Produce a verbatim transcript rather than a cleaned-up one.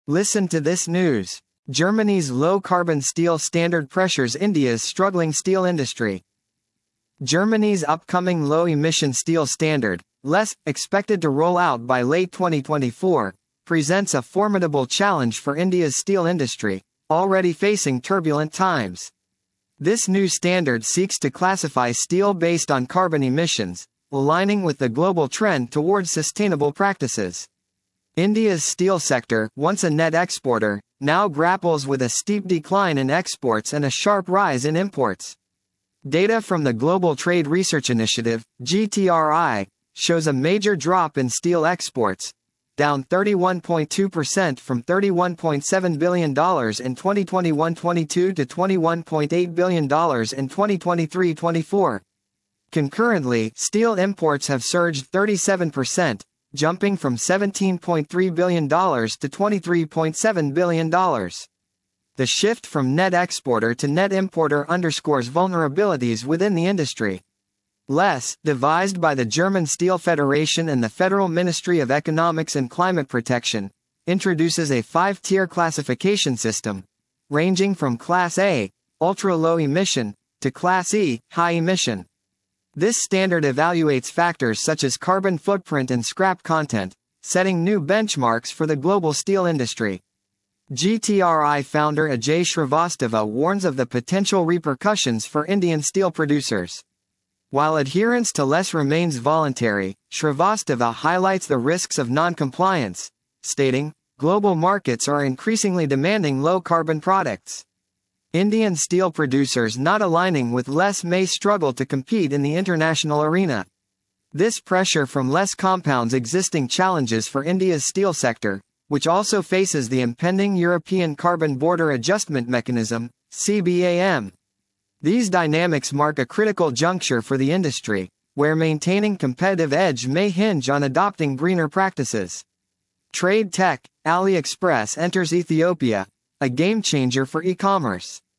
Listen to this news. Germany's low-carbon steel standard pressures India's struggling steel industry. Germany's upcoming low-emission steel standard, L E S, expected to roll out by late twenty twenty-four, presents a formidable challenge for India's steel industry, already facing turbulent times. This new standard seeks to classify steel based on carbon emissions, aligning with the global trend towards sustainable practices. India's steel sector, once a net exporter, now grapples with a steep decline in exports and a sharp rise in imports. Data from the Global Trade Research Initiative, G T R I, shows a major drop in steel exports, down thirty-one point two percent from thirty-one point seven billion dollars in twenty twenty-one twenty-two to twenty-one point eight billion dollars in twenty twenty-three twenty-four. Concurrently, steel imports have surged thirty-seven percent, jumping from seventeen point three billion dollars to twenty-three point seven billion dollars. The shift from net exporter to net importer underscores vulnerabilities within the industry. L E S, devised by the German Steel Federation and the Federal Ministry of Economics and Climate Protection, introduces a five-tier classification system, ranging from Class A, ultra-low emission, to Class E, high emission. This standard evaluates factors such as carbon footprint and scrap content, setting new benchmarks for the global steel industry. G T R I founder Ajay Shrivastava warns of the potential repercussions for Indian steel producers. While adherence to L E S remains voluntary, Shrivastava highlights the risks of non-compliance, stating, "Global markets are increasingly demanding low-carbon products. Indian steel producers not aligning with L E S may struggle to compete in the international arena." This pressure from L E S compounds existing challenges for India's steel sector, which also faces the impending European Carbon Border Adjustment Mechanism, C B A M. These dynamics mark a critical juncture for the industry, where maintaining competitive edge may hinge on adopting greener practices. Trade tech, AliExpress enters Ethiopia, a game changer for e-commerce.